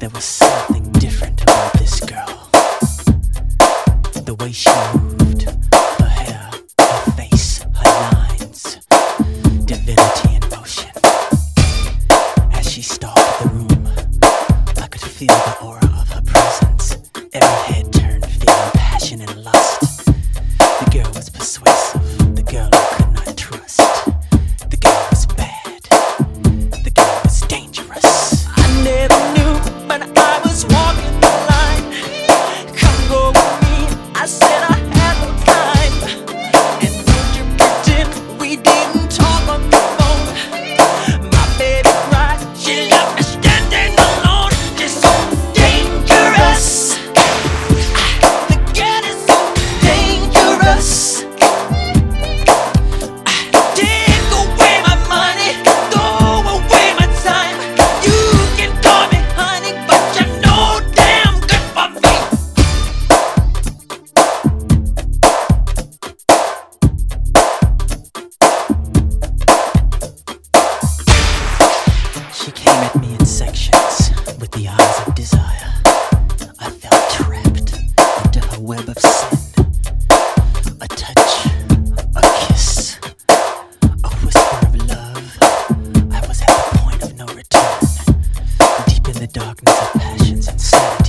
There was something different about this girl. The way she moved, her hair, her face, her lines, divinity in motion. As she stalked the room, I could feel the aura of her presence. Every head turned, feeling passion and lust. The girl was persuasive, the girl I could not trust. The girl was bad, the girl was dangerous. I never knew, but I was walking the line. Come go with me, I said I had no time. And don't you pretend we didn't talk on the phone. My baby cried, she left me standing alone. She's so dangerous. The girl is so dangerous. Take away my money, throw away my time. You can call me honey, but you're no damn good for me. She came at me in sections with the eyes of desire. I felt trapped into her web of sin. A touch, a kiss, a whisper of love. I was at the point of no return, deep in the darkness of passions and sadness.